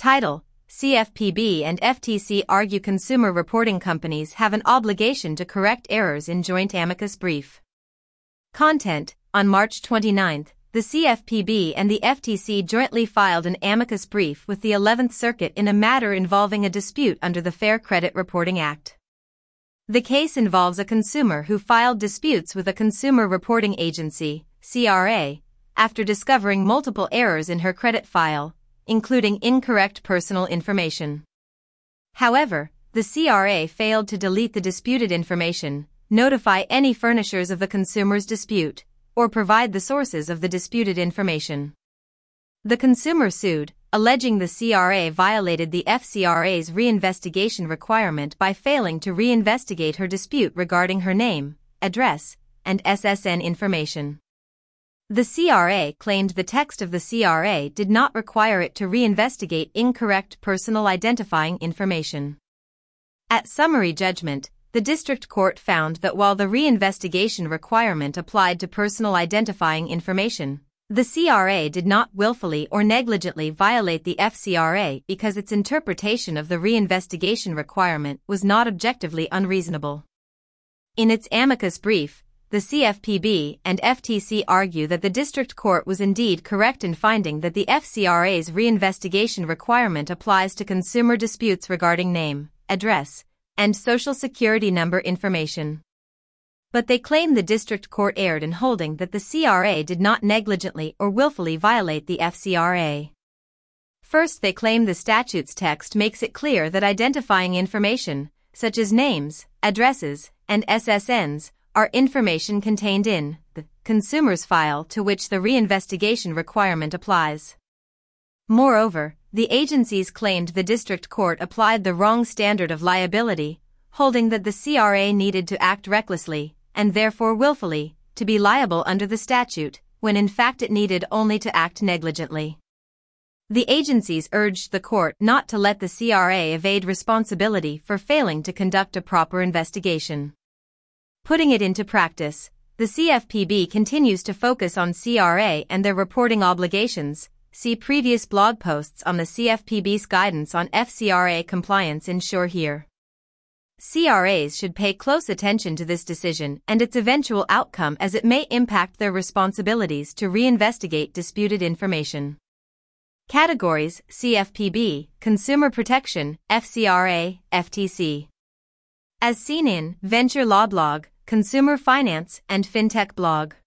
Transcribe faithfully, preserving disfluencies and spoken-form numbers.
Title: C F P B and F T C argue consumer reporting companies have an obligation to correct errors in joint amicus brief. Content: On March twenty-ninth, the C F P B and the F T C jointly filed an amicus brief with the eleventh Circuit in a matter involving a dispute under the Fair Credit Reporting Act. The case involves a consumer who filed disputes with a consumer reporting agency, C R A, after discovering multiple errors in her credit file, including incorrect personal information. However, the C R A failed to delete the disputed information, notify any furnishers of the consumer's dispute, or provide the sources of the disputed information. The consumer sued, alleging the C R A violated the F C R A's reinvestigation requirement by failing to reinvestigate her dispute regarding her name, address, and S S N information. The C R A claimed the text of the C R A did not require it to reinvestigate incorrect personal identifying information. At summary judgment, the district court found that while the reinvestigation requirement applied to personal identifying information, the C R A did not willfully or negligently violate the F C R A because its interpretation of the reinvestigation requirement was not objectively unreasonable. In its amicus brief, the C F P B and F T C argue that the district court was indeed correct in finding that the F C R A's reinvestigation requirement applies to consumer disputes regarding name, address, and social security number information. But they claim the district court erred in holding that the C R A did not negligently or willfully violate the F C R A. First, they claim the statute's text makes it clear that identifying information, such as names, addresses, and S S Ns, are information contained in the consumer's file to which the reinvestigation requirement applies. Moreover, the agencies claimed the district court applied the wrong standard of liability, holding that the C R A needed to act recklessly, and therefore willfully, to be liable under the statute, when in fact it needed only to act negligently. The agencies urged the court not to let the C R A evade responsibility for failing to conduct a proper investigation. Putting it into practice, the C F P B continues to focus on C R A and their reporting obligations. See previous blog posts on the C F P B's guidance on F C R A compliance. Ensure here. C R As should pay close attention to this decision and its eventual outcome, as it may impact their responsibilities to reinvestigate disputed information. Categories: C F P B, Consumer Protection, F C R A, F T C. As seen in Venture Law Blog, Consumer Finance, and FinTech Blog.